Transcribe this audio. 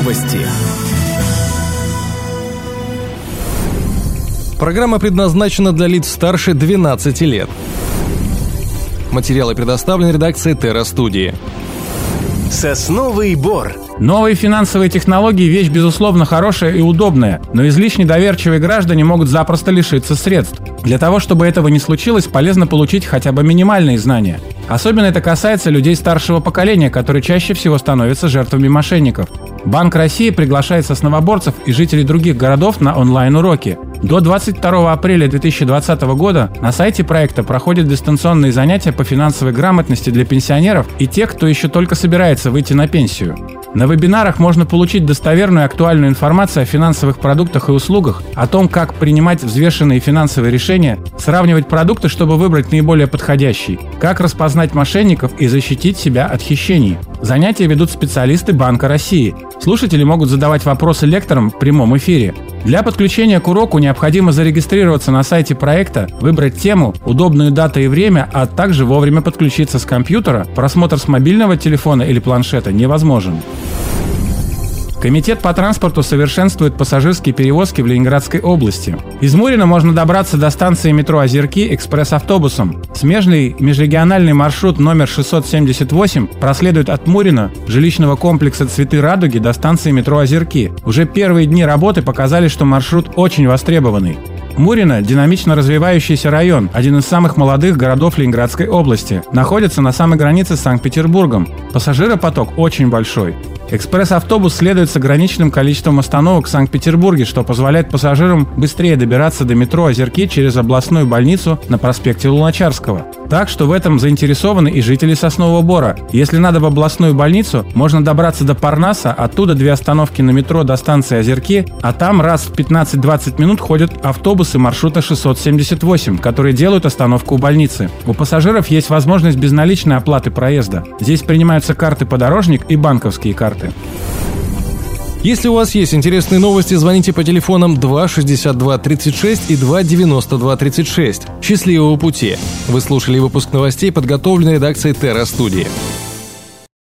Новости. Программа предназначена для лиц старше 12 лет. Материалы предоставлены редакцией Terra Студии. Сосновый бор. Новые финансовые технологии – вещь, безусловно, хорошая и удобная, но излишне доверчивые граждане могут запросто лишиться средств. Для того, чтобы этого не случилось, полезно получить хотя бы минимальные знания. Особенно это касается людей старшего поколения, которые чаще всего становятся жертвами мошенников. Банк России приглашает сосновоборцев и жителей других городов на онлайн-уроки. До 22 апреля 2020 года на сайте проекта проходят дистанционные занятия по финансовой грамотности для пенсионеров и тех, кто еще только собирается выйти на пенсию. На вебинарах можно получить достоверную и актуальную информацию о финансовых продуктах и услугах, о том, как принимать взвешенные финансовые решения, сравнивать продукты, чтобы выбрать наиболее подходящий, как распознать мошенников и защитить себя от хищений. Занятия ведут специалисты Банка России. Слушатели могут задавать вопросы лекторам в прямом эфире. Для подключения к уроку необходимо зарегистрироваться на сайте проекта, выбрать тему, удобную дату и время, а также вовремя подключиться с компьютера. Просмотр с мобильного телефона или планшета невозможен. Комитет по транспорту совершенствует пассажирские перевозки в Ленинградской области. Из Мурина можно добраться до станции метро Озерки экспресс-автобусом. Смежный межрегиональный маршрут номер 678 проследует от Мурина, жилищного комплекса «Цветы Радуги» до станции метро Озерки. Уже первые дни работы показали, что маршрут очень востребованный. Мурино – динамично развивающийся район, один из самых молодых городов Ленинградской области. Находится на самой границе с Санкт-Петербургом. Пассажиропоток очень большой. Экспресс-автобус следует с ограниченным количеством остановок в Санкт-Петербурге, что позволяет пассажирам быстрее добираться до метро Озерки через областную больницу на проспекте Луначарского. Так что в этом заинтересованы и жители Соснового Бора. Если надо в областную больницу, можно добраться до Парнаса, оттуда 2 остановки на метро до станции Озерки, а там раз в 15-20 минут ходят автобусы маршрута 678, которые делают остановку у больницы. У пассажиров есть возможность безналичной оплаты проезда. Здесь принимаются карты «Подорожник» и банковские карты. Если у вас есть интересные новости, звоните по телефонам 262-36 и 292-36. Счастливого пути! Вы слушали выпуск новостей, подготовленный редакцией Terra Студии.